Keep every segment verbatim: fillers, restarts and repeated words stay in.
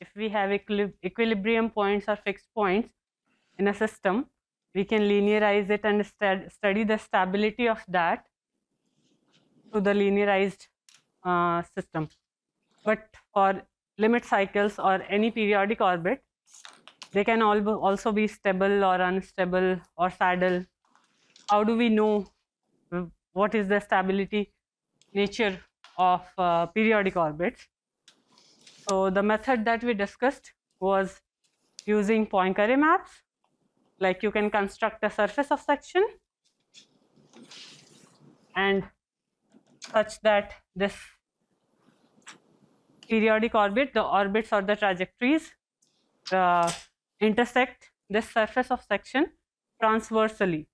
if we have equil equilibrium points or fixed points in a system, we can linearize it and st study the stability of that to the linearized uh, system. But for limit cycles or any periodic orbit, they can all also be stable or unstable or saddle. How do we know what is the stability nature of uh, periodic orbits? So the method that we discussed was using Poincare maps. Like you can construct a surface of section and such that this periodic orbit, the orbits or the trajectories uh, intersect this surface of section transversally.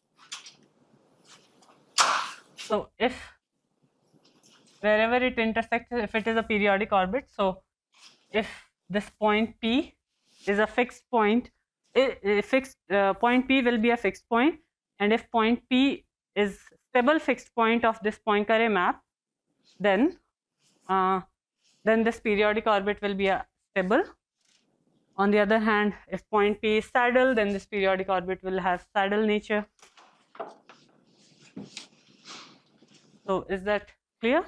So if wherever it intersects, if it is a periodic orbit, so if this point P is a fixed point, a, a fixed uh, point P will be a fixed point, and if point P is stable fixed point of this Poincare map, then uh, then this periodic orbit will be a stable. On the other hand, if point P is saddle, then this periodic orbit will have saddle nature. So is that clear?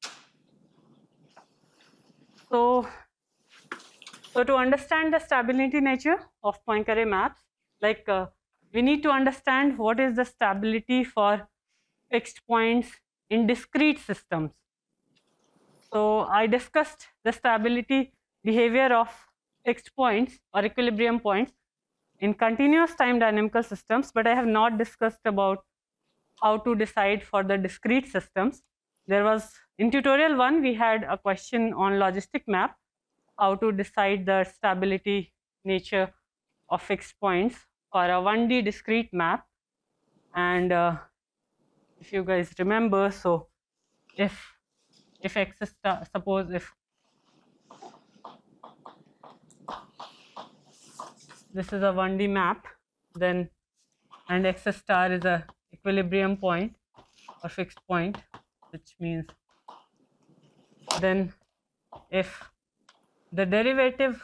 So, so to understand the stability nature of Poincare maps, like uh, we need to understand what is the stability for fixed points in discrete systems. So I discussed the stability behavior of fixed points or equilibrium points in continuous time dynamical systems, but I have not discussed about how to decide for the discrete systems. There was, in tutorial one, we had a question on logistic map, how to decide the stability nature of fixed points for a one D discrete map. And uh, if you guys remember, so if if x star, suppose if this is a one D map, then and x star is a equilibrium point or fixed point, which means then if the derivative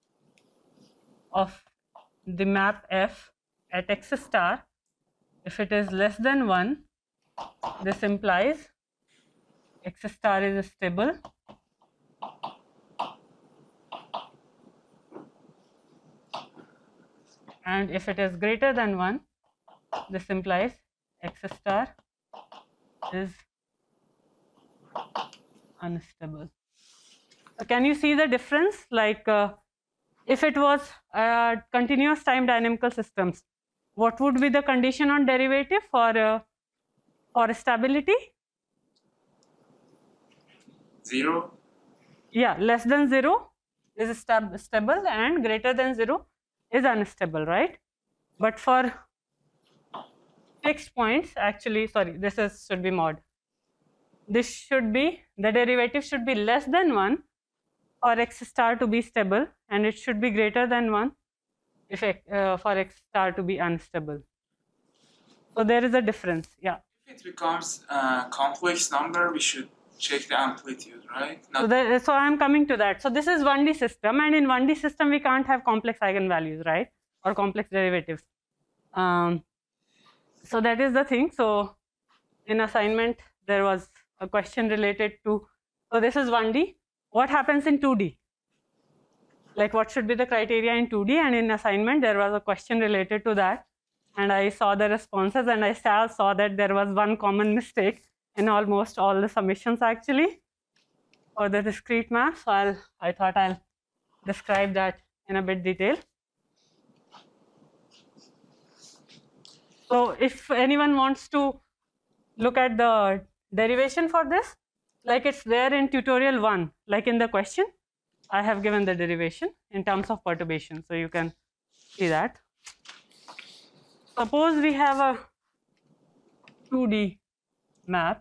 of the map f at x star, if it is less than one, this implies x star is stable, and if it is greater than one, this implies x star is unstable. So can you see the difference? Like uh, if it was uh, continuous time dynamical systems, what would be the condition on derivative for uh, for stability? Zero? Yeah, less than zero is stab stable and greater than zero is unstable, right? But for fixed points, actually, sorry, this is should be mod. This should be, the derivative should be less than one for x star to be stable, and it should be greater than one if uh, for x star to be unstable. So there is a difference, yeah. If it becomes a complex number, we should check the amplitude, right? Not so, there, so I'm coming to that. So this is one D system, and in one D system we can't have complex eigenvalues, right, or complex derivatives. Um, so that is the thing. So in assignment there was a question related to, so this is one D. What happens in two D? Like what should be the criteria in two D? And in assignment there was a question related to that, and I saw the responses, and I saw, saw that there was one common mistake in almost all the submissions actually for the discrete map. So I'll, I thought I'll describe that in a bit detail. So if anyone wants to look at the derivation for this, like it's there in tutorial one, like in the question, I have given the derivation in terms of perturbation, so you can see that. Suppose we have a two D map.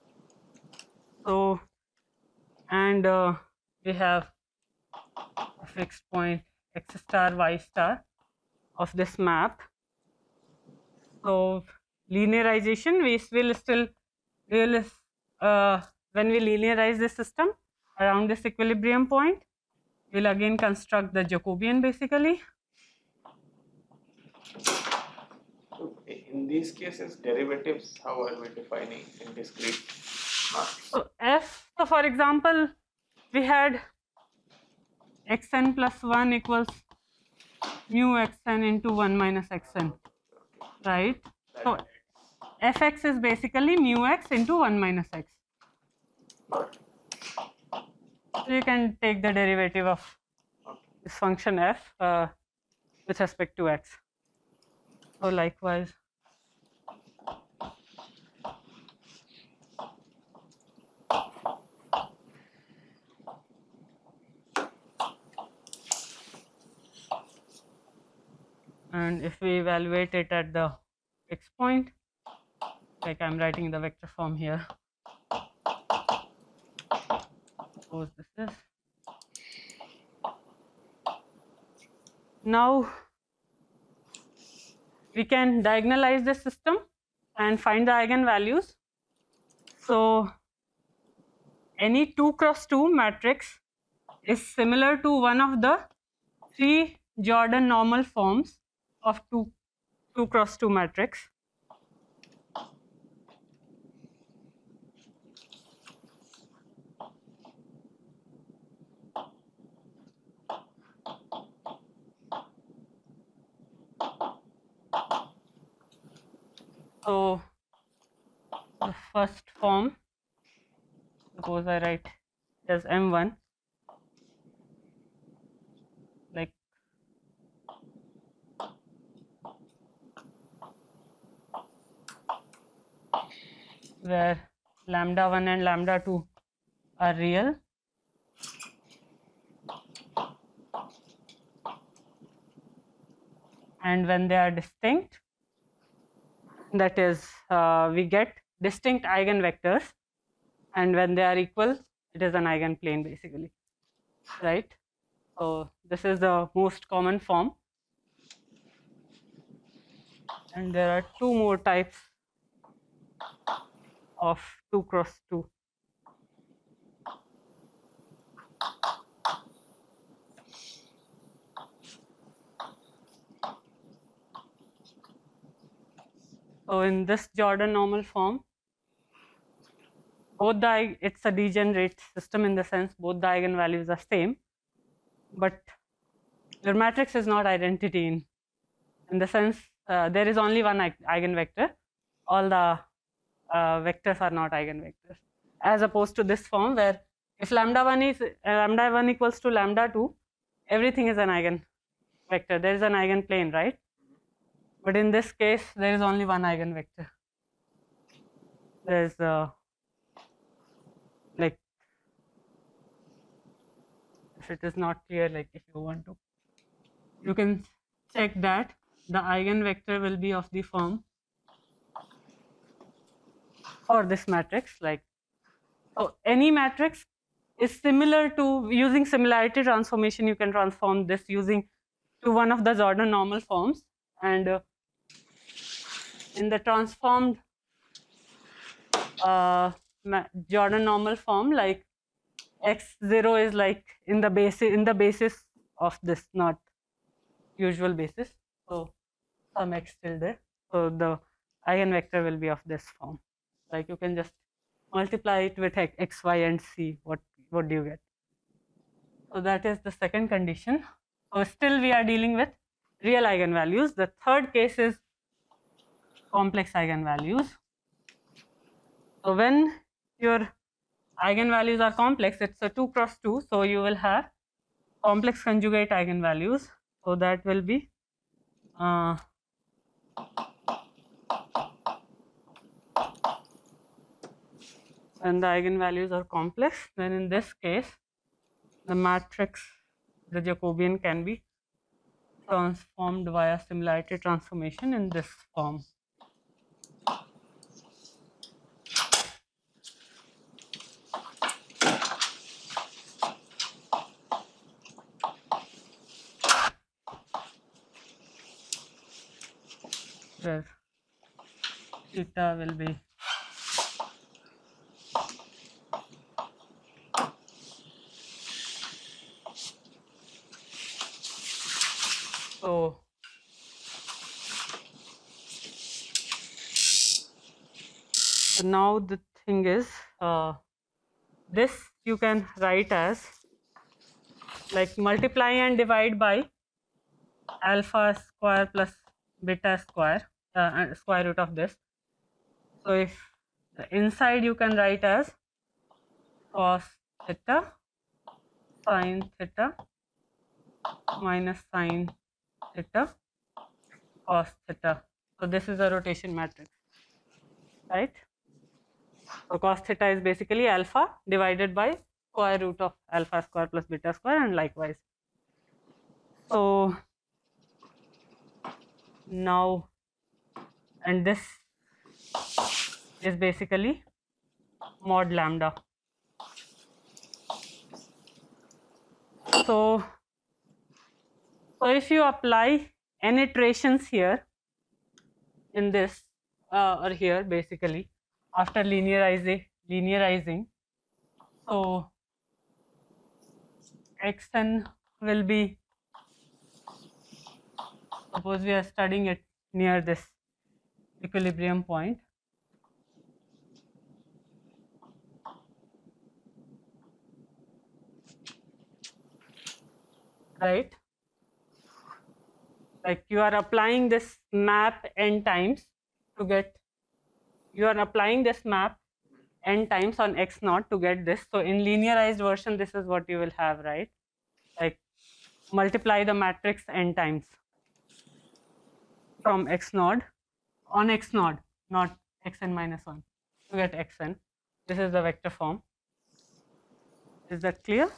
So, and uh, we have a fixed point x star y star of this map. So linearization, we will still realize uh, when we linearize this system around this equilibrium point, we'll again construct the Jacobian basically. So in these cases, derivatives, how are we defining in discrete maps? So f, so for example, we had xn plus one equals mu xn into one minus xn, right? So fx is basically mu x into one minus x. So you can take the derivative of this function f uh, with respect to x. So likewise, and if we evaluate it at the fixed point, like I'm writing the vector form here, suppose this is. Now we can diagonalize this system and find the eigenvalues. So any two cross two matrix is similar to one of the three Jordan normal forms of two, two cross two matrix. So the first form, suppose I write as M one, like where lambda one and lambda two are real, and when they are distinct, that is uh, we get distinct eigenvectors, and when they are equal, it is an eigenplane basically, right? So this is the most common form, and there are two more types of two cross two. So in this Jordan normal form, both the, it's a degenerate system in the sense both the eigenvalues are same, but your matrix is not identity in, in the sense uh, there is only one eigenvector, all the uh, vectors are not eigenvectors, as opposed to this form where if lambda one is uh, lambda one equals to lambda two, everything is an eigenvector, there is an eigenplane, right? But in this case, there is only one eigenvector. There is uh, like, if it is not clear, like if you want to, you can check that the eigenvector will be of the form for this matrix. Like, so any matrix is similar to, using similarity transformation, you can transform this using to one of the Jordan normal forms, and uh, in the transformed uh, Jordan normal form, like x zero is like in the basis in the basis of this, not usual basis. So some x still there. So the eigenvector will be of this form. Like you can just multiply it with x, y, and c. What what do you get? So that is the second condition. So still we are dealing with real eigenvalues. The third case is complex eigenvalues. So when your eigenvalues are complex, it's a two cross two, so you will have complex conjugate eigenvalues. So that will be uh, when the eigenvalues are complex, then in this case the matrix, the Jacobian, can be transformed via similarity transformation in this form. where theta will be so So now the thing is, uh, this you can write as like multiply and divide by alpha square plus beta square, uh, and square root of this. So if the inside you can write as cos theta sin theta minus sin theta cos theta. So this is a rotation matrix, right? So cos theta is basically alpha divided by square root of alpha square plus beta square, and likewise. So now, and this is basically mod lambda. So, so if you apply n iterations here in this uh, or here basically after linearizing, linearizing, so xn will be, suppose we are studying it near this equilibrium point, right? Like you are applying this map n times to get, you are applying this map n times on x naught to get this. So in linearized version, this is what you will have, right? Like multiply the matrix n times from x naught on x naught, not xn minus one, to get xn. This is the vector form. Is that clear?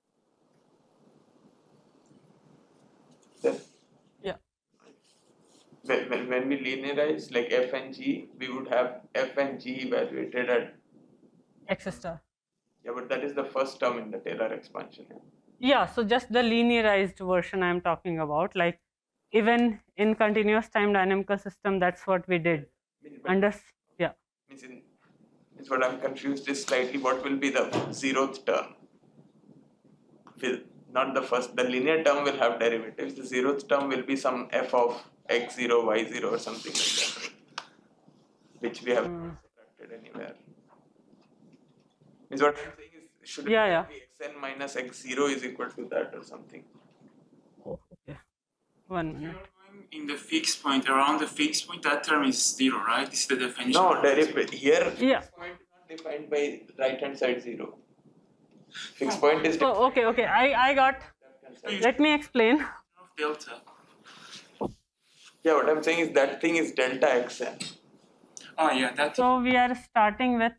Then Yeah. when, when, when we linearize like f and g, we would have f and g evaluated at X star. yeah, but that is the first term in the Taylor expansion. Yeah, so just the linearized version I'm talking about, like even in continuous time dynamical system, that's what we did. Under, yeah. Means, in, means what I'm confused is slightly what will be the zeroth term. Will not the first, the linear term will have derivatives. The zeroth term will be some f of x zero, y zero or something like that, which we have Mm. not subtracted anywhere. Means what I'm saying is, should it Yeah, yeah. be xn minus x zero is equal to that or something? Oh, okay. One If minute. you're going in the fixed point, around the fixed point, that term is zero, right? This is the definition. No, of fixed derivative here. Yeah. Fixed point is not defined by right hand side zero. Fixed point is So okay, okay. I I got. point. Let me explain. Of delta. Yeah, what I'm saying is that thing is delta xn. Oh yeah, that. So we are starting with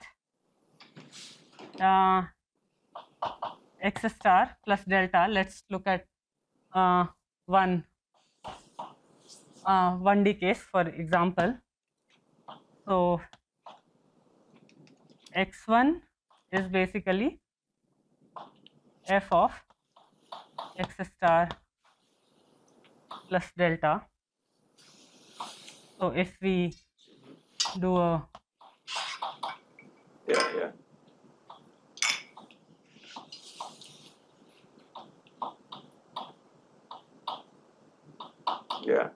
uh, x star plus delta. Let's look at uh, one uh, one D case for example. So x one is basically f of x star plus delta. So if we do a Yeah, yeah. Yeah.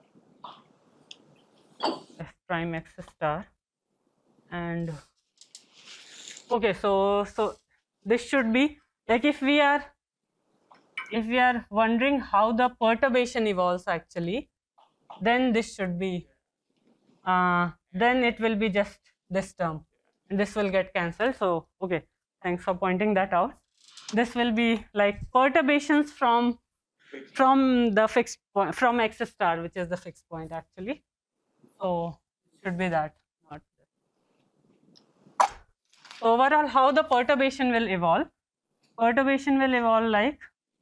f prime x star, and okay, so so this should be like, if we are if we are wondering how the perturbation evolves actually, then this should be uh, then it will be just this term, and this will get cancelled. So okay, thanks for pointing that out. This will be like perturbations from from the fixed point, from x star, which is the fixed point actually. So should be that, not this. So overall, how the perturbation will evolve? Perturbation will evolve like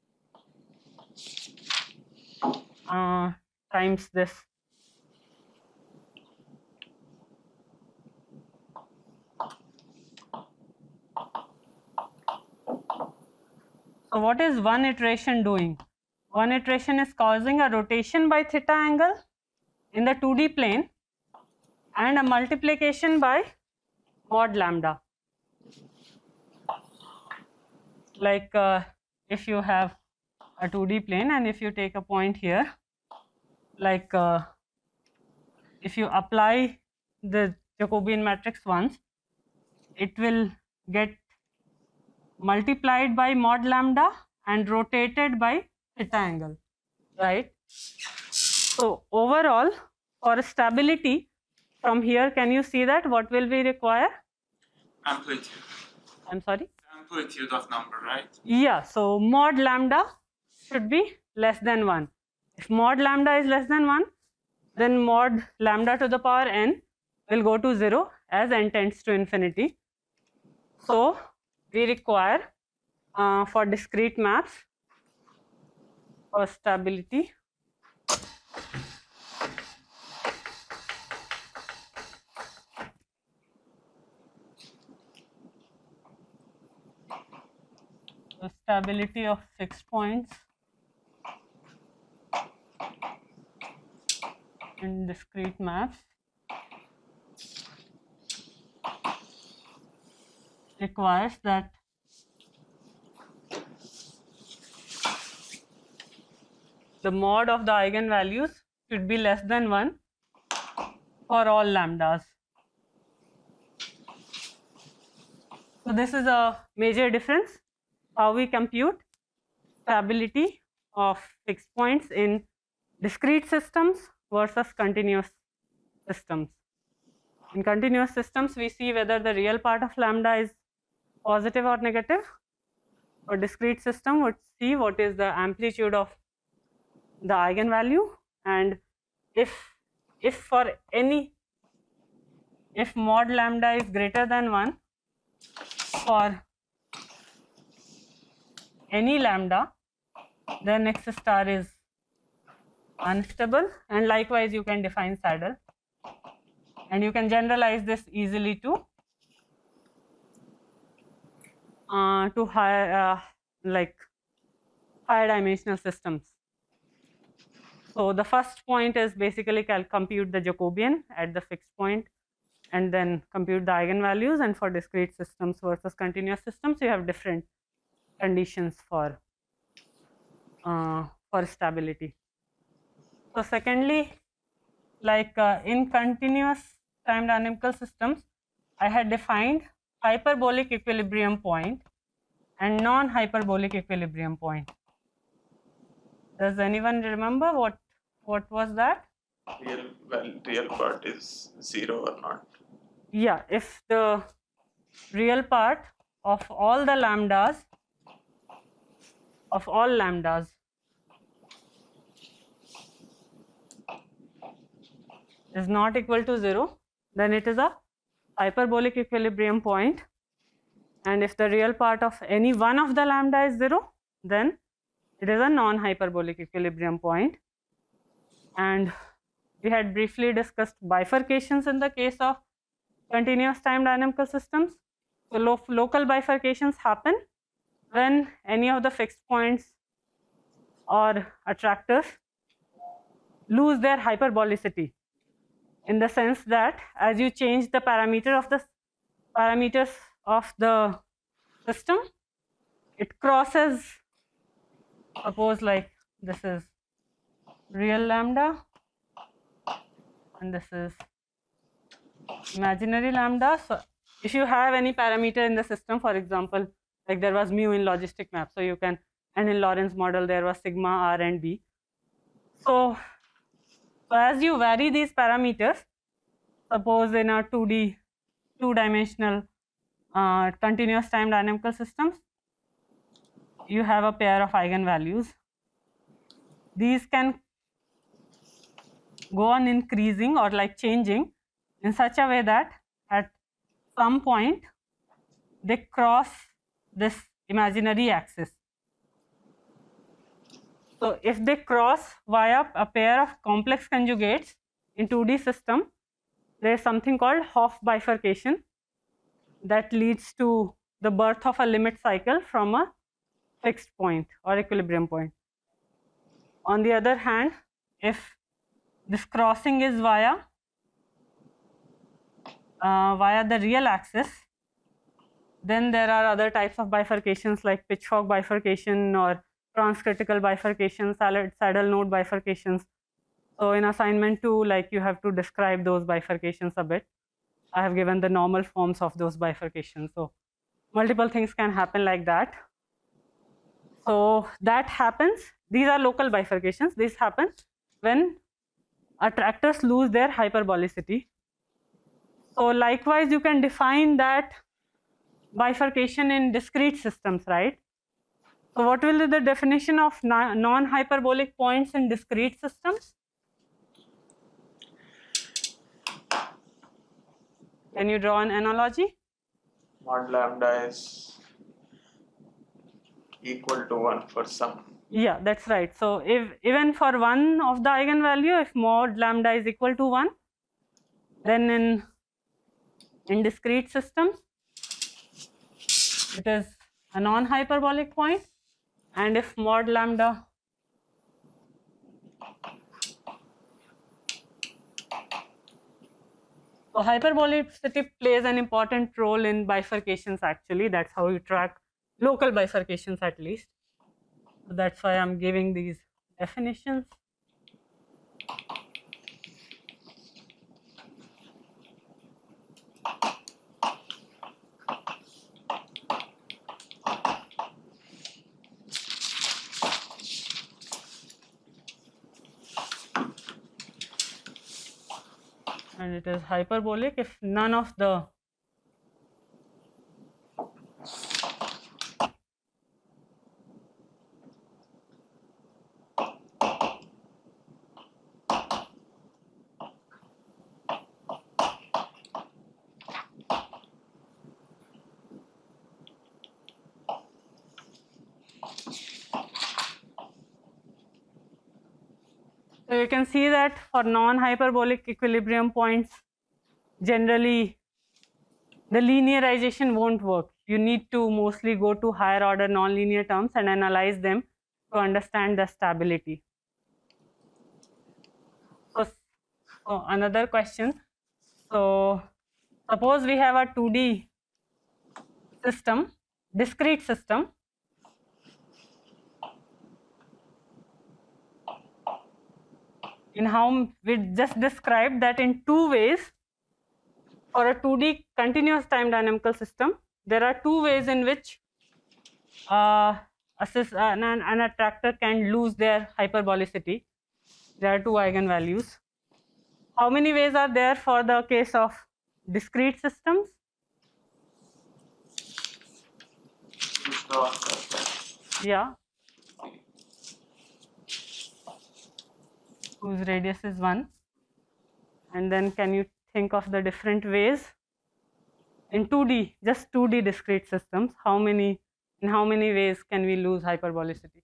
uh, times this. So what is one iteration doing? One iteration is causing a rotation by theta angle in the two D plane, and a multiplication by mod lambda. Like uh, if you have a two D plane and if you take a point here, like uh, if you apply the Jacobian matrix once, it will get multiplied by mod lambda and rotated by theta angle, right? So overall, for stability, from here, can you see that what will we require? Amplitude. I'm sorry? Amplitude of number, right? Yeah, so mod lambda should be less than one. If mod lambda is less than one, then mod lambda to the power n will go to zero as n tends to infinity. So we require uh, for discrete maps for stability the stability of fixed points in discrete maps requires that the mod of the eigenvalues should be less than one for all lambdas. So this is a major difference how we compute stability of fixed points in discrete systems versus continuous systems. In continuous systems, we see whether the real part of lambda is positive or negative. For discrete system, would see what is the amplitude of the eigenvalue, and if if for any if mod lambda is greater than one for any lambda, then x star is unstable, and likewise you can define saddle, and you can generalize this easily to uh, to higher uh, like higher dimensional systems. So the first point is basically compute the Jacobian at the fixed point and then compute the eigenvalues, and for discrete systems versus continuous systems you have different conditions for uh, for stability. So secondly, like uh, in continuous time dynamical systems, I had defined hyperbolic equilibrium point and non-hyperbolic equilibrium point. Does anyone remember what what was that? Real well, real part is zero or not. Yeah, if the real part of all the lambdas of all lambdas is not equal to zero, then it is a hyperbolic equilibrium point, and if the real part of any one of the lambda is zero, then it is a non-hyperbolic equilibrium point. And we had briefly discussed bifurcations in the case of continuous time dynamical systems. So lo local bifurcations happen when any of the fixed points or attractors lose their hyperbolicity, in the sense that as you change the parameter of the parameters of the system, it crosses, suppose like this is real lambda and this is imaginary lambda. So if you have any parameter in the system, for example, like there was mu in logistic map, so you can, and in Lorentz model there was sigma, r and b. So, so as you vary these parameters, suppose in a two D, two dimensional uh, continuous time dynamical systems, you have a pair of eigenvalues. These can go on increasing or like changing in such a way that at some point they cross this imaginary axis. So if they cross via a pair of complex conjugates in two D system, there is something called Hopf bifurcation that leads to the birth of a limit cycle from a fixed point or equilibrium point. On the other hand, if this crossing is via uh, via the real axis. Then there are other types of bifurcations like pitchfork bifurcation or transcritical bifurcation, saddle node bifurcations. So in assignment two, like you have to describe those bifurcations a bit. I have given the normal forms of those bifurcations. So multiple things can happen like that. So that happens. These are local bifurcations. This happens when attractors lose their hyperbolicity. So likewise, you can define that bifurcation in discrete systems, right? So what will be the definition of non-hyperbolic points in discrete systems? Can you draw an analogy? Mod lambda is equal to one for some. Yeah, that's right. So if even for one of the eigenvalue, if mod lambda is equal to one, then in in discrete systems, it is a non-hyperbolic point, and if mod lambda so hyperbolicity plays an important role in bifurcations actually. That's how you track local bifurcations at least. So that's why I'm giving these definitions. And it is hyperbolic if none of the So you can see that for non-hyperbolic equilibrium points, generally the linearization won't work. You need to mostly go to higher order nonlinear terms and analyze them to understand the stability. So, so another question. So suppose we have a two D system, discrete system. In how we just described that in two ways for a two D continuous time dynamical system, there are two ways in which uh, assist, uh, an, an attractor can lose their hyperbolicity. There are two eigenvalues. How many ways are there for the case of discrete systems? Yeah. Whose radius is one, and then can you think of the different ways in two D, just two D discrete systems, how many, in how many ways can we lose hyperbolicity?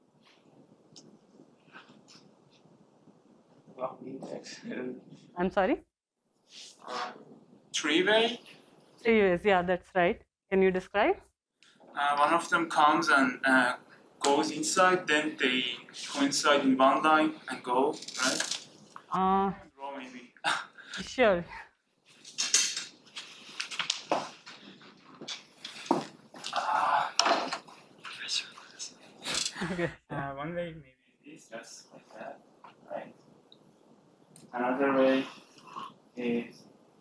I'm sorry? Three way. Three ways, yeah, that's right. Can you describe? Uh, one of them comes and uh, goes inside, then they coincide in one line and go, right? Uh, Draw maybe. sure. Okay. Uh, one way maybe this, just like that, right? Another way is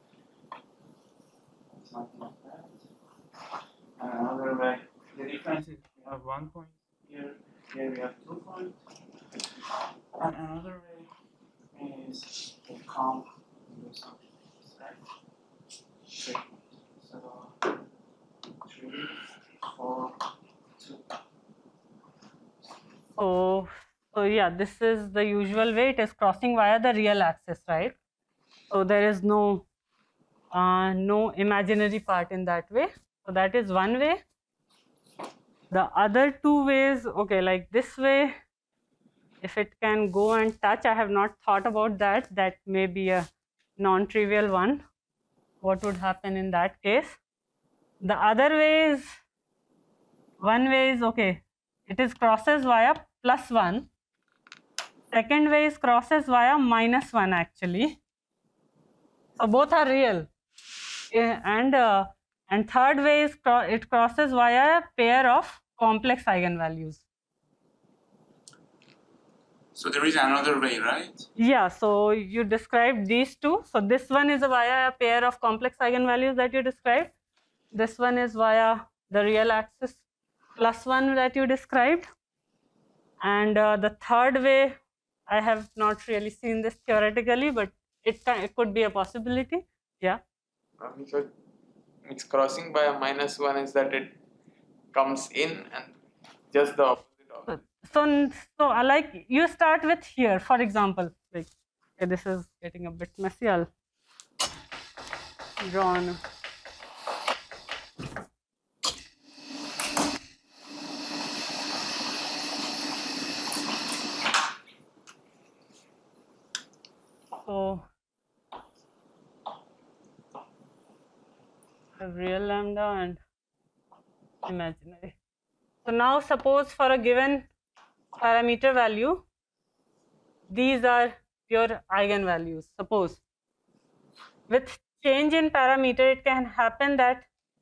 something like that. And another way, the difference is we have one point here, here we have two points. And another way is to come and do something like this, right? Three. So, three, four, two. So, so yeah, this is the usual way. It is crossing via the real axis, right? So there is no uh, no imaginary part in that way. So that is one way. The other two ways, okay, like this way, if it can go and touch, I have not thought about that. That may be a non-trivial one. What would happen in that case? The other way is, one way is, okay, it is crosses via plus one. Second way is crosses via minus one actually. So both are real. eh, and uh, and third way is cro it crosses via a pair of complex eigenvalues. So there is another way, right? Yeah, so you described these two. So this one is via a pair of complex eigenvalues that you described. This one is via the real axis plus one that you described. And uh, the third way, I have not really seen this theoretically, but it, can, it could be a possibility. Yeah. Um, so it's crossing by a minus one is that it comes in and just the opposite of it. So, so I like you start with here, for example, like okay, this is getting a bit messy. I'll draw on. So, the real lambda and imaginary. So now suppose for a given parameter value, these are your eigenvalues. Suppose with change in parameter, it can happen that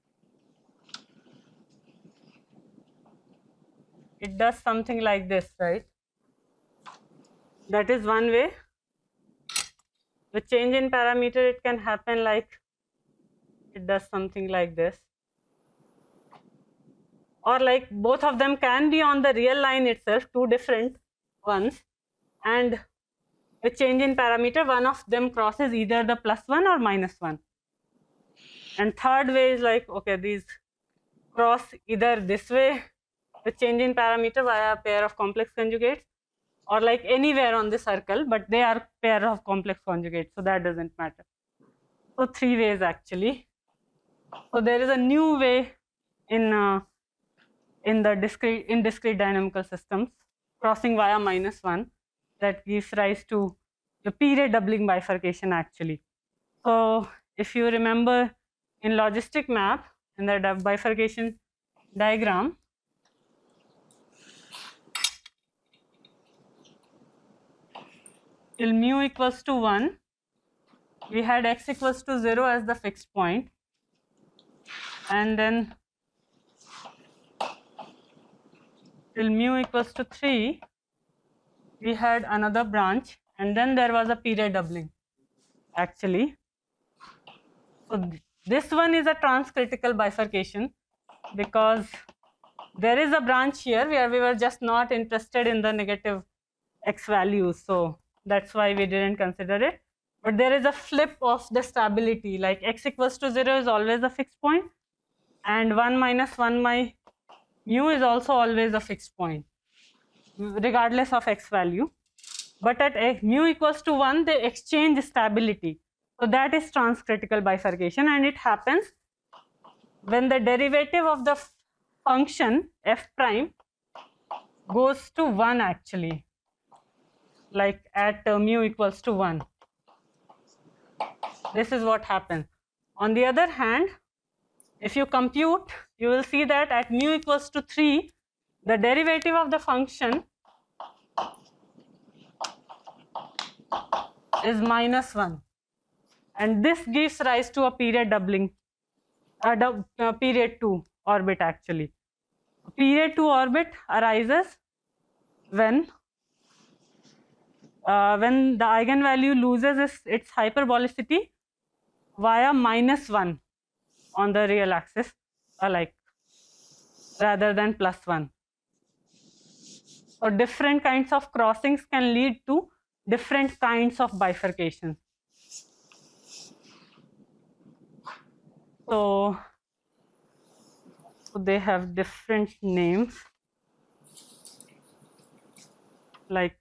it does something like this, right? That is one way. With change in parameter, it can happen like it does something like this. Or like both of them can be on the real line itself, two different ones. And with change in parameter, one of them crosses either the plus one or minus one. And third way is like, okay, these cross either this way with change in parameter via a pair of complex conjugates, or like anywhere on the circle, but they are pair of complex conjugates, so that doesn't matter. So three ways actually. So there is a new way in uh, in the discrete in discrete dynamical systems crossing via minus one that gives rise to the period doubling bifurcation actually. So if you remember in logistic map in the bifurcation diagram, till mu equals to one, we had x equals to zero as the fixed point, and then till mu equals to three, we had another branch, and then there was a period doubling actually. So th this one is a transcritical bifurcation because there is a branch here where we were just not interested in the negative x values, so that's why we didn't consider it. But there is a flip of the stability, like x equals to zero is always a fixed point, and one minus one my mu is also always a fixed point, regardless of x value. But at x, mu equals to one, they exchange stability. So that is transcritical bifurcation, and it happens when the derivative of the function f prime goes to one actually, like at uh, mu equals to one. This is what happens. On the other hand, if you compute, you will see that at mu equals to three, the derivative of the function is minus one, and this gives rise to a period doubling, a dub, uh, period two orbit actually. Period two orbit arises when uh, when the eigenvalue loses its, its hyperbolicity via minus one on the real axis, uh, like rather than plus one. So different kinds of crossings can lead to different kinds of bifurcation. So, so they have different names, like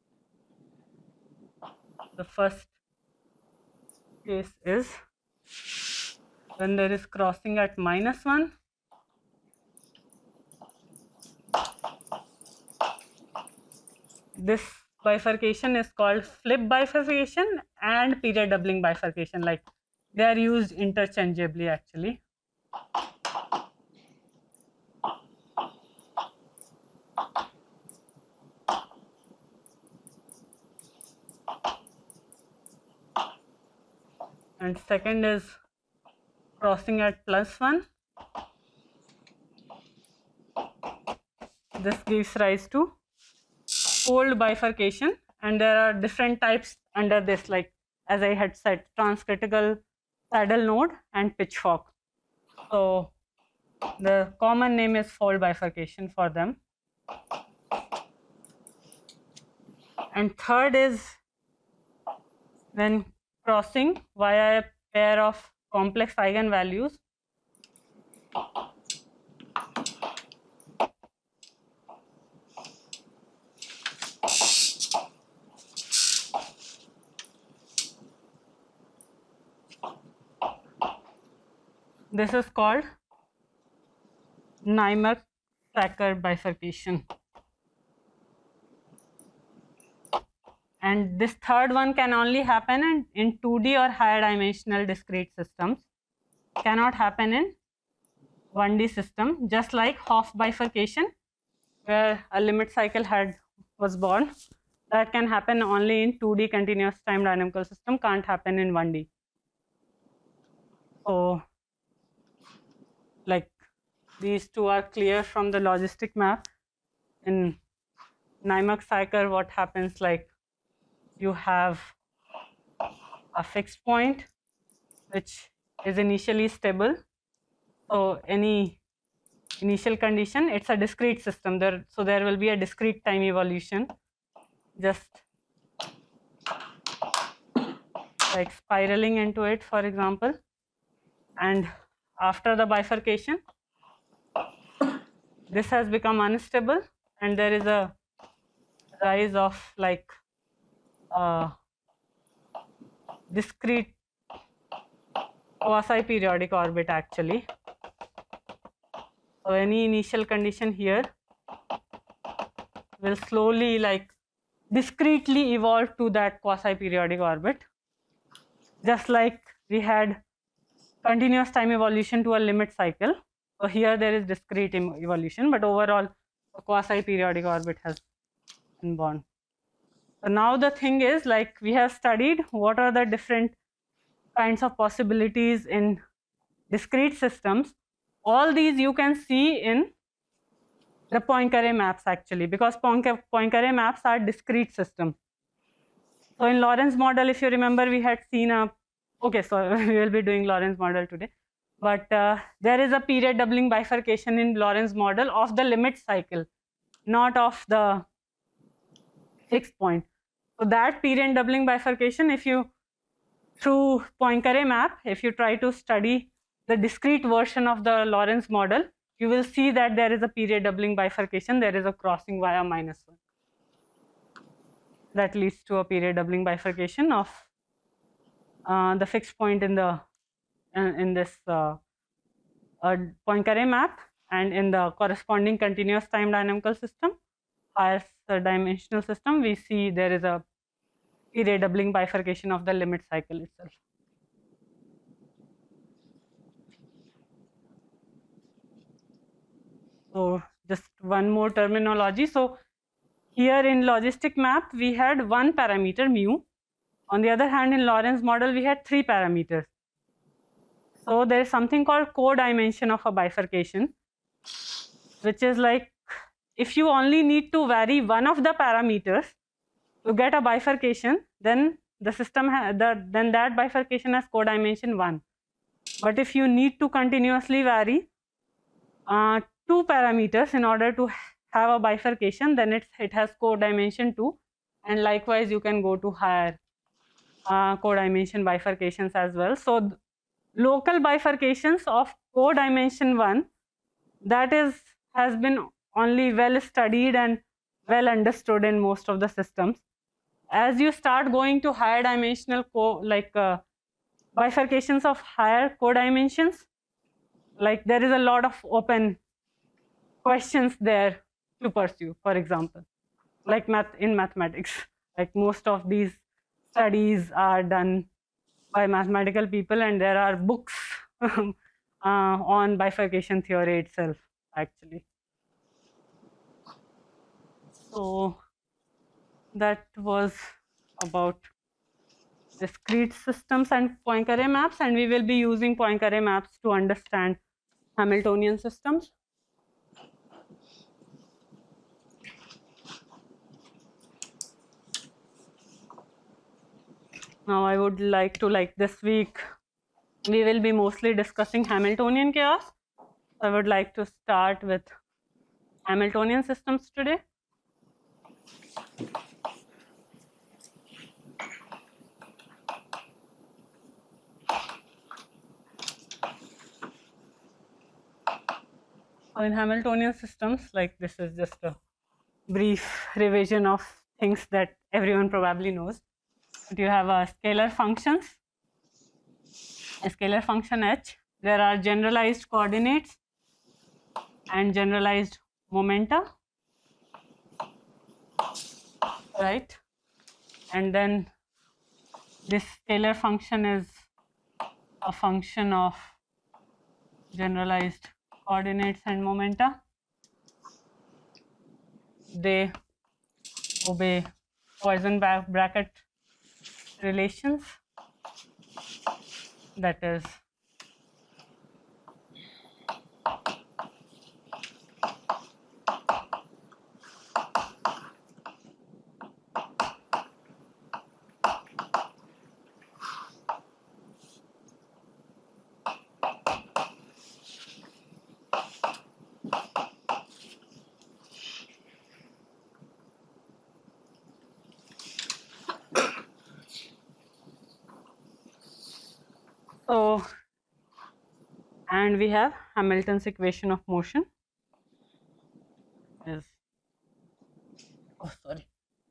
the first case is when there is crossing at minus one, this bifurcation is called flip bifurcation and period doubling bifurcation, like they are used interchangeably actually. And second is crossing at plus one. This gives rise to fold bifurcation, and there are different types under this, like as I had said, transcritical saddle node and pitchfork. So the common name is fold bifurcation for them. And third is when crossing via a pair of complex eigenvalues. This is called Naimark-Sacker bifurcation. And this third one can only happen in, in two D or higher dimensional discrete systems. Cannot happen in one D system, just like Hopf bifurcation, where a limit cycle had was born. That can happen only in two D continuous time dynamical system, can't happen in one D. So like these two are clear from the logistic map. In Naimark-Sacker, what happens, like you have a fixed point which is initially stable. So any initial condition, it's a discrete system there, so there will be a discrete time evolution, just like spiraling into it, for example. And after the bifurcation, this has become unstable, and there is a rise of like uh, discrete quasi-periodic orbit actually. So any initial condition here will slowly like discretely evolve to that quasi-periodic orbit, just like we had continuous time evolution to a limit cycle. So here there is discrete evolution, but overall a quasi-periodic orbit has been born. So now the thing is, like we have studied what are the different kinds of possibilities in discrete systems. All these you can see in the Poincare maps actually, because Poincare maps are discrete systems. So in Lorentz model, if you remember, we had seen a, okay, so we will be doing Lorentz model today, but uh, there is a period doubling bifurcation in Lorentz model of the limit cycle, not of the fixed point. So that period doubling bifurcation, if you, through Poincare map, if you try to study the discrete version of the Lorentz model, you will see that there is a period doubling bifurcation, there is a crossing via minus one. That leads to a period doubling bifurcation of uh, the fixed point in the uh, in this uh, uh, Poincare map, and in the corresponding continuous time dynamical system, higher dimensional system, we see there is a period doubling bifurcation of the limit cycle itself. So just one more terminology. So here in logistic map, we had one parameter mu. On the other hand, in Lorentz model, we had three parameters. So there is something called co-dimension of a bifurcation, which is like if you only need to vary one of the parameters to get a bifurcation, then the system the, then that bifurcation has co-dimension one. But if you need to continuously vary uh, two parameters in order to have a bifurcation, then it's, it has co-dimension two, and likewise you can go to higher uh, co-dimension bifurcations as well. So local bifurcations of co-dimension one, that is has been only well studied and well understood in most of the systems. As you start going to higher dimensional co like uh, bifurcations of higher co-dimensions, like there is a lot of open questions there to pursue. For example, like math in mathematics, like most of these studies are done by mathematical people, and there are books uh, on bifurcation theory itself actually. So that was about discrete systems and Poincare maps, and we will be using Poincare maps to understand Hamiltonian systems. Now I would like to, like this week, we will be mostly discussing Hamiltonian chaos. I would like to start with Hamiltonian systems today. So in Hamiltonian systems, like this is just a brief revision of things that everyone probably knows. But you have a scalar functions, a scalar function h. There are generalized coordinates and generalized momenta, right? And then this scalar function is a function of generalized coordinates and momenta. They obey Poisson bracket relations, that is so, and we have Hamilton's equation of motion is, oh sorry,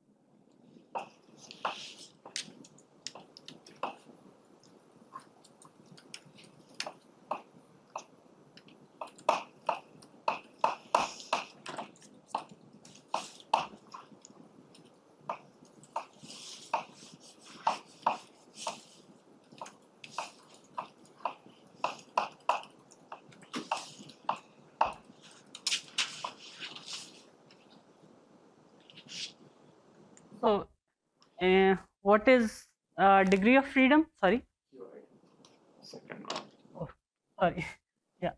so uh, what is uh, degree of freedom? Sorry. Second one. Oh, sorry. Yeah.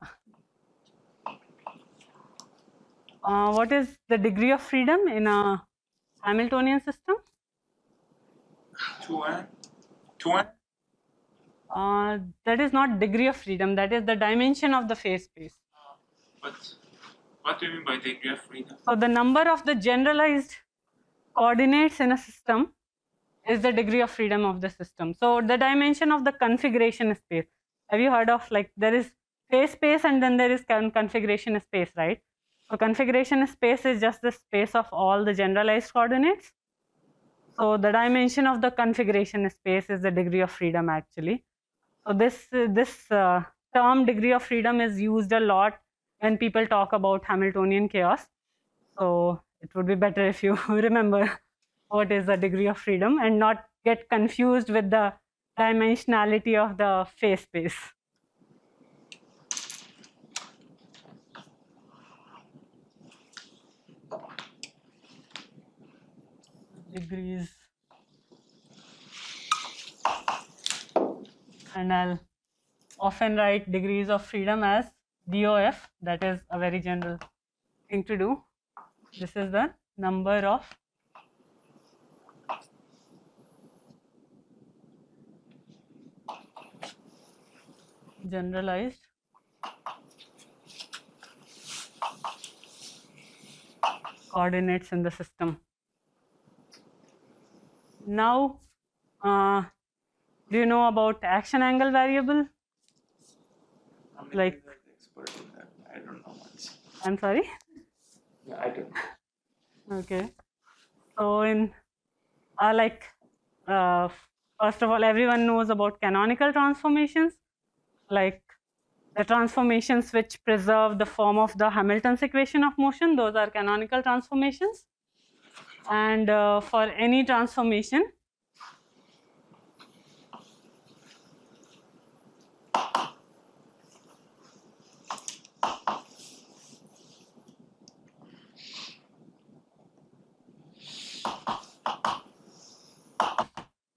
Uh, what is the degree of freedom in a Hamiltonian system? Two n. Two n. Uh, that is not degree of freedom. That is the dimension of the phase space. But what do you mean by degree of freedom? So the number of the generalized coordinates in a system is the degree of freedom of the system. So the dimension of the configuration space. Have you heard of, like, there is phase space and then there is con configuration space, right? So configuration space is just the space of all the generalized coordinates. So the dimension of the configuration space is the degree of freedom actually. So this uh, this uh, term degree of freedom is used a lot when people talk about Hamiltonian chaos. So it would be better if you remember what is the degree of freedom and not get confused with the dimensionality of the phase space. Degrees, and I'll often write degrees of freedom as D O F. That is a very general thing to do. This is the number of generalized coordinates in the system. Now, uh, do you know about action angle variable? I mean, Like, you're the expert in that. I don't know much. I'm sorry? Yeah, I don't know. Okay. So in, uh, like, uh, first of all, everyone knows about canonical transformations, like the transformations which preserve the form of the Hamilton's equation of motion. Those are canonical transformations. And uh, for any transformation,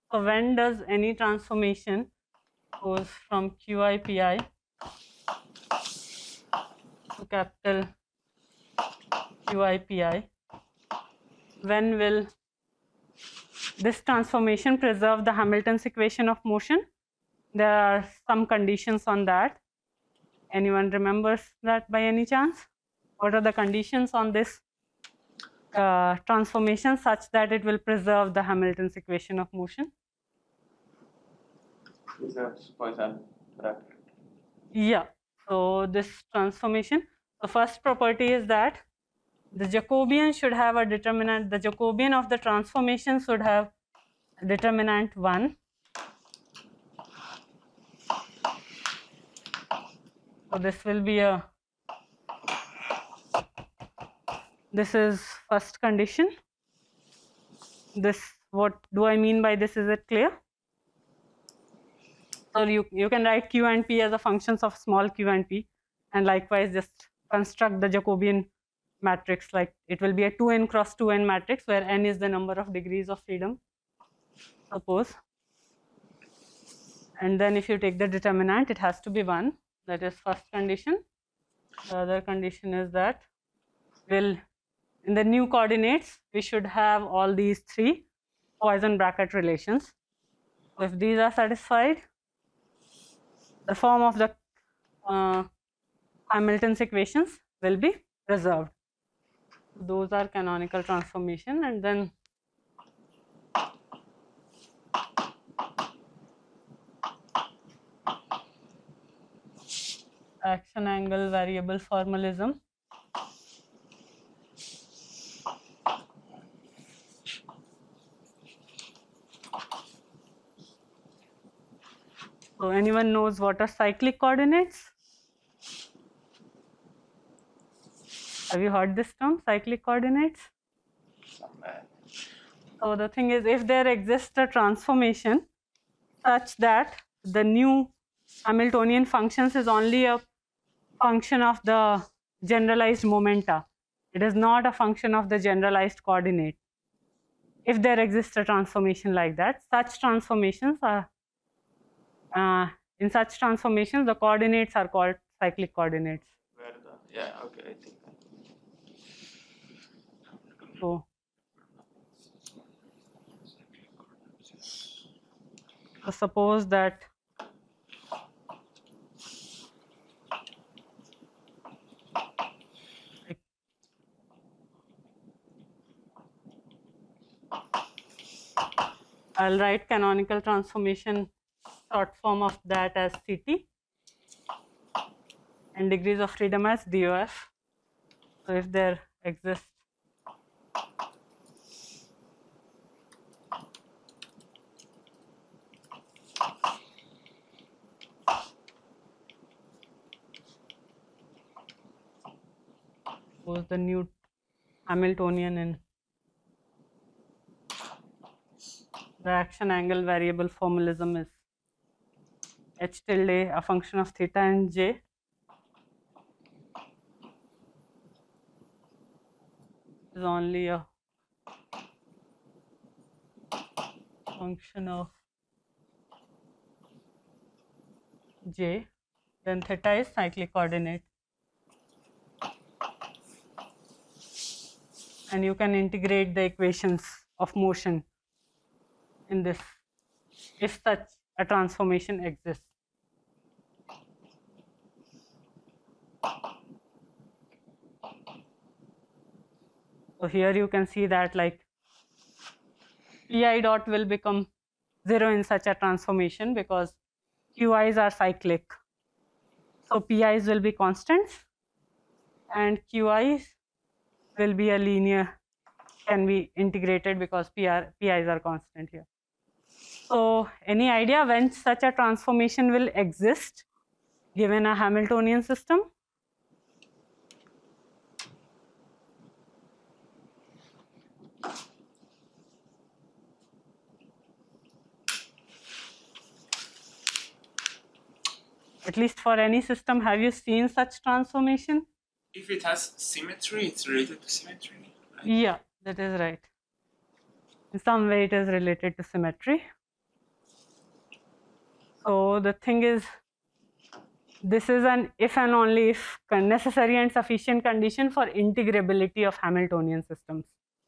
So when does any transformation goes from Qi Pi to capital Qi Pi, when will this transformation preserve the Hamilton's equation of motion? There are some conditions on that. Anyone remembers that by any chance? What are the conditions on this uh, transformation such that it will preserve the Hamilton's equation of motion? Preserves Poisson bracket. Yeah. So this transformation, the first property is that the Jacobian should have a determinant, the Jacobian of the transformation should have a determinant one. So this will be a, this is first condition. This, what do I mean by this? Is it clear? So you, you can write Q and P as a functions of small q and p, and likewise just construct the Jacobian matrix, like it will be a two n cross two n matrix where n is the number of degrees of freedom, suppose. And then if you take the determinant, it has to be one. That is first condition. The other condition is that will in the new coordinates we should have all these three Poisson bracket relations. So if these are satisfied, the form of the uh, Hamilton's equations will be preserved. Those are canonical transformation, and then action angle variable formalism. So anyone knows what are cyclic coordinates? Have you heard this term, cyclic coordinates? Somewhere. So the thing is, if there exists a transformation such that the new Hamiltonian functions is only a function of the generalized momenta, it is not a function of the generalized coordinate. If there exists a transformation like that, such transformations are, uh, in such transformations, the coordinates are called cyclic coordinates. Where the, yeah, okay, I think. So, so suppose that I'll write canonical transformation short form of that as C T and degrees of freedom as D O F. So if there exists was the new Hamiltonian in the action angle variable formalism is h tilde a function of theta and j. Is only a function of j, then theta is cyclic coordinate. And you can integrate the equations of motion in this if such a transformation exists. So here you can see that like Pi dot will become zero in such a transformation because Qi's are cyclic. So Pi's will be constants and Qi's will be a linear, can be integrated because P R, Pi's are constant here. So any idea when such a transformation will exist given a Hamiltonian system? At least for any system, have you seen such transformation? If it has symmetry, it's related to symmetry, right? Yeah, that is right. In some way it is related to symmetry. So the thing is, this is an if and only if necessary and sufficient condition for integrability of Hamiltonian systems.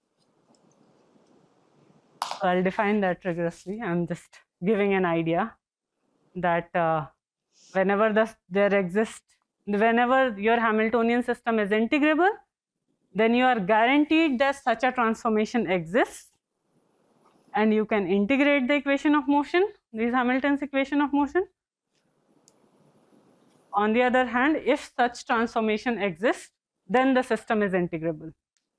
So I'll define that rigorously. I'm just giving an idea that uh, whenever the, there exists, whenever your Hamiltonian system is integrable, then you are guaranteed that such a transformation exists, and you can integrate the equation of motion, this Hamilton's equation of motion. On the other hand, if such transformation exists, then the system is integrable.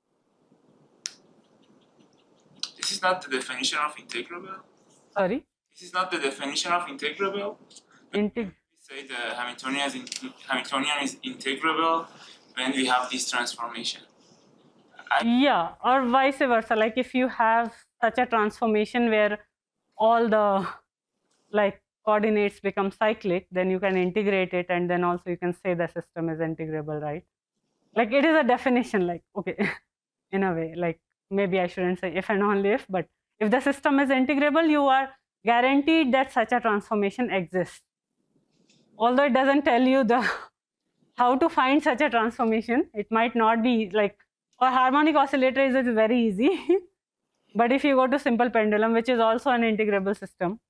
This is not the definition of integrable? Sorry? This is not the definition of integrable? Integ We say the Hamiltonian is, in, Hamiltonian is integrable when we have this transformation. I, yeah, or vice versa. Like if you have such a transformation where all the like coordinates become cyclic, then you can integrate it, and then also you can say the system is integrable, right? Like it is a definition, like, okay, in a way, like maybe I shouldn't say if and only if, but if the system is integrable, you are guaranteed that such a transformation exists. Although it doesn't tell you the how to find such a transformation, it might not be like, for harmonic oscillators it's very easy. But if you go to simple pendulum, which is also an integrable system,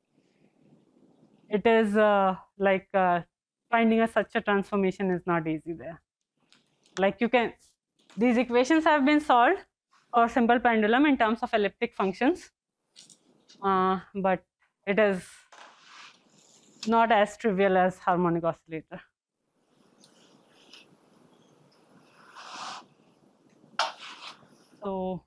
it is uh, like uh, finding a such a transformation is not easy there. Like you can, these equations have been solved for simple pendulum in terms of elliptic functions, uh, but it is not as trivial as harmonic oscillator. So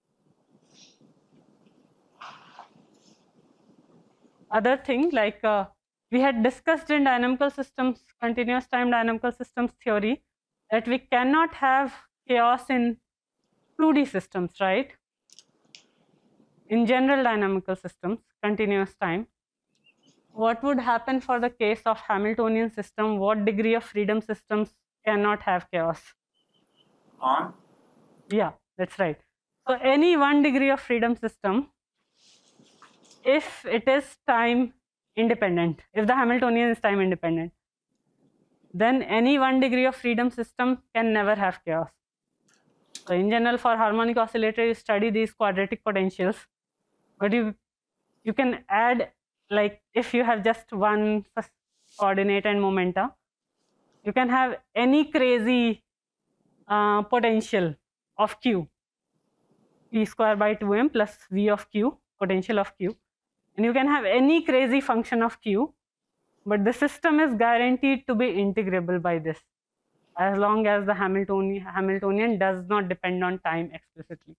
other thing, like uh, we had discussed in dynamical systems, continuous time dynamical systems theory, that we cannot have chaos in two D systems, right? In general dynamical systems, continuous time, what would happen for the case of Hamiltonian system? What degree of freedom systems cannot have chaos? on? Yeah, that's right. So any one degree of freedom system, if it is time independent, if the Hamiltonian is time independent, then any one degree of freedom system can never have chaos. So in general, for harmonic oscillator, you study these quadratic potentials, but you you can add, like if you have just one coordinate and momenta, you can have any crazy uh, potential of q, p square by two m plus v of q, potential of q, and you can have any crazy function of q, but the system is guaranteed to be integrable by this, as long as the Hamiltonian, Hamiltonian does not depend on time explicitly.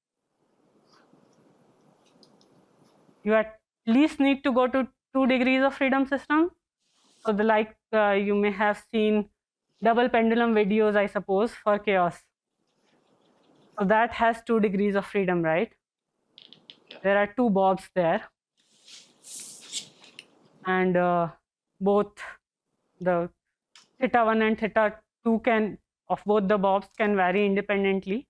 You at least need to go to two degrees of freedom system. So the like uh, you may have seen double pendulum videos, I suppose, for chaos. So that has two degrees of freedom, right? There are two bobs there, and uh, both the theta one and theta two can of both the bobs can vary independently.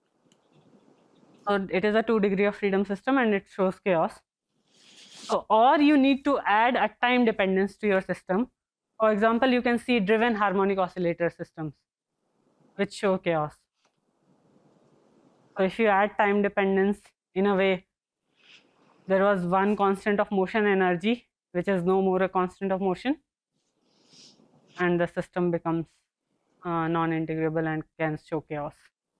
So it is a two degree of freedom system, and it shows chaos. So, or you need to add a time dependence to your system. For example, you can see driven harmonic oscillator systems which show chaos. So if you add time dependence, in a way, there was one constant of motion energy, which is no more a constant of motion, and the system becomes uh, non-integrable and can show chaos.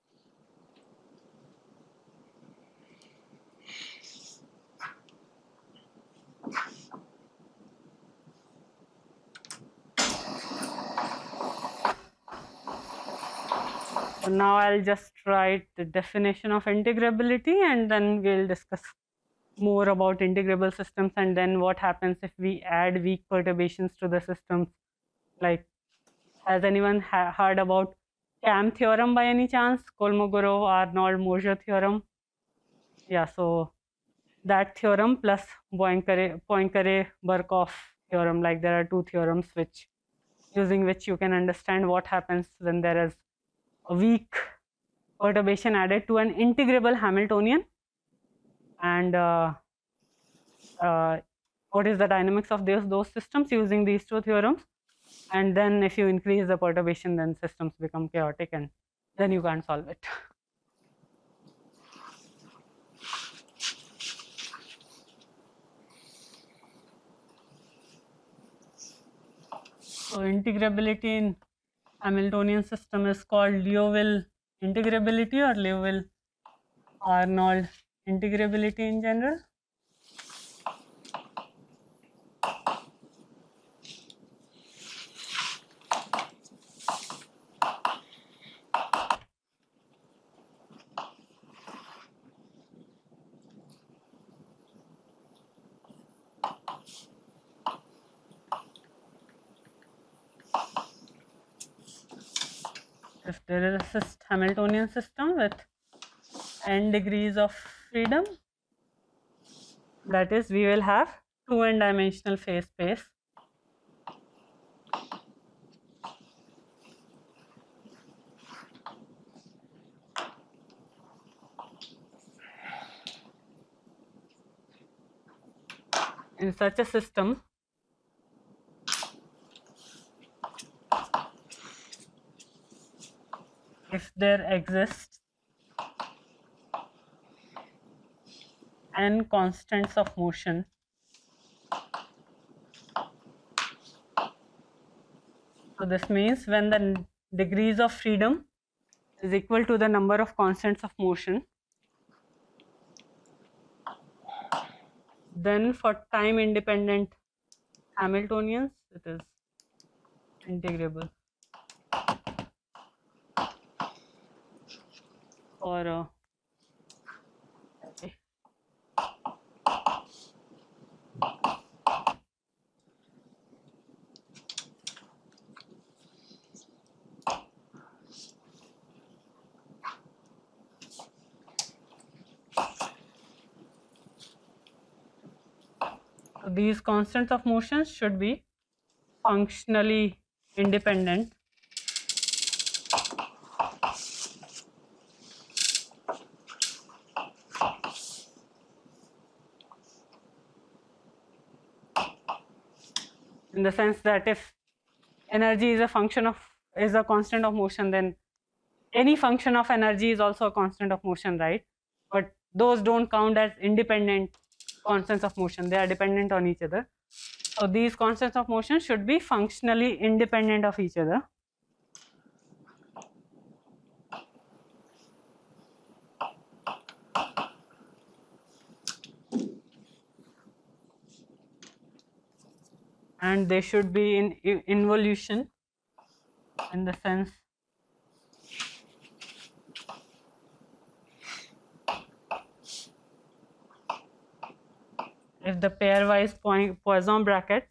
So now I'll just write the definition of integrability, and then we'll discuss more about integrable systems, and then what happens if we add weak perturbations to the systems. Like, has anyone ha heard about CAM theorem by any chance? Kolmogorov, Arnold, Mosher theorem? Yeah, so that theorem plus Poincare, Poincare Birkhoff theorem, like there are two theorems which using which you can understand what happens when there is a weak perturbation added to an integrable Hamiltonian, and uh, uh, what is the dynamics of those, those systems using these two theorems. And then if you increase the perturbation, then systems become chaotic and then you can't solve it. So integrability in Hamiltonian system is called Liouville integrability or Liouville-Arnold integrability in general. If there is a Hamiltonian system with n degrees of freedom, that is, we will have two n dimensional phase space. In such a system, if there exists n constants of motion, so this means when the degrees of freedom is equal to the number of constants of motion, then for time independent Hamiltonians it is integrable. Or uh, okay. So these constants of motion should be functionally independent. In the sense that if energy is a function of, is a constant of motion, then any function of energy is also a constant of motion, right? But those don't count as independent constants of motion, they are dependent on each other. So these constants of motion should be functionally independent of each other. And they should be in involution, in the sense if the pairwise Poisson bracket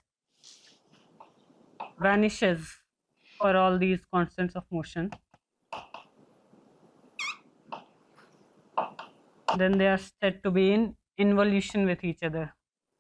vanishes for all these constants of motion, then they are said to be in involution with each other.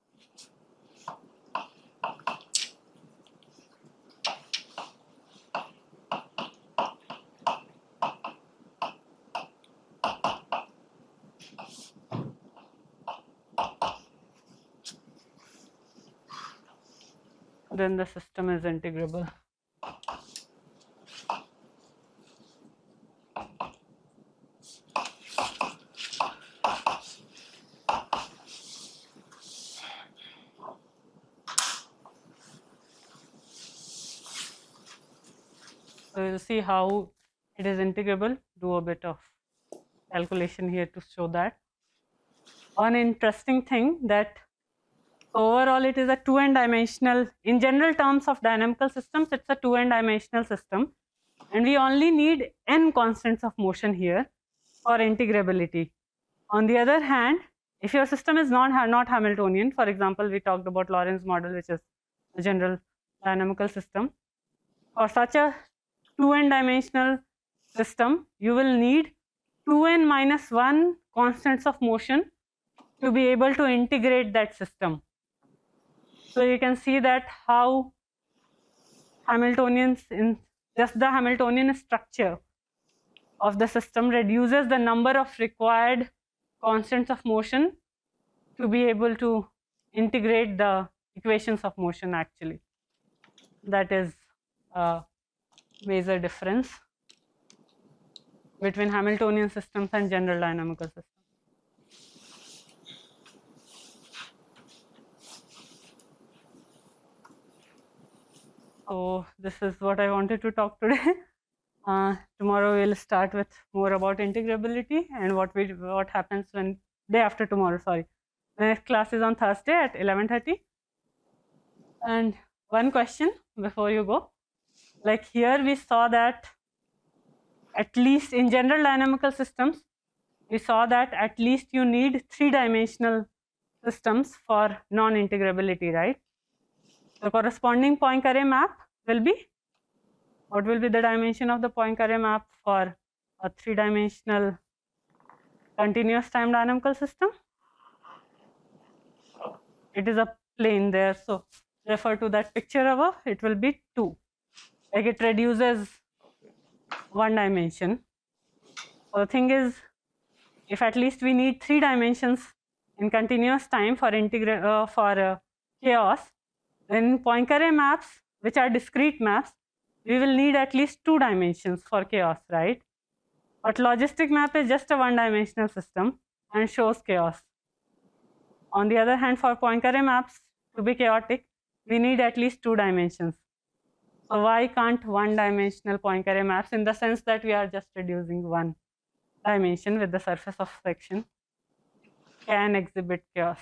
Then the system is integrable. So you will see how it is integrable. Do a bit of calculation here to show that. One interesting thing that overall it is a two n dimensional, in general terms of dynamical systems, it's a two n dimensional system, and we only need n constants of motion here for integrability. On the other hand, if your system is not, not Hamiltonian, for example, we talked about Lorentz model, which is a general dynamical system. For such a two n dimensional system, you will need two n minus one constants of motion to be able to integrate that system. So you can see that how Hamiltonians, in just the Hamiltonian structure of the system, reduces the number of required constants of motion to be able to integrate the equations of motion actually. That is a major difference between Hamiltonian systems and general dynamical systems. So this is what I wanted to talk today. Uh, tomorrow we'll start with more about integrability and what we what happens when day after tomorrow. Sorry, the next class is on Thursday at eleven thirty. And one question before you go, like here we saw that at least in general dynamical systems, we saw that at least you need three-dimensional systems for non-integrability, right? The corresponding Poincare map will be, what will be the dimension of the Poincare map for a three-dimensional continuous time dynamical system? It is a plane there, so refer to that picture above, it will be two. Like it reduces one dimension. So the thing is, if at least we need three dimensions in continuous time for integra uh, for uh, chaos, then Poincare maps, which are discrete maps, we will need at least two dimensions for chaos, right? But logistic map is just a one-dimensional system and shows chaos. On the other hand, for Poincare maps to be chaotic, we need at least two dimensions. So why can't one-dimensional Poincare maps, in the sense that we are just reducing one dimension with the surface of section, can exhibit chaos?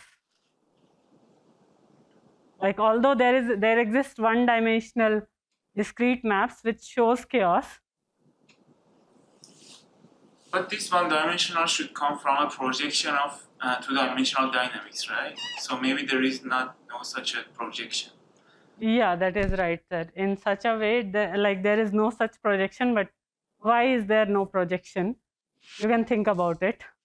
Like although there is there exists one-dimensional discrete maps which shows chaos. But this one-dimensional should come from a projection of uh, two-dimensional dynamics, right? So maybe there is not no such a projection. Yeah, that is right, sir. In such a way, the, like there is no such projection, but why is there no projection? You can think about it.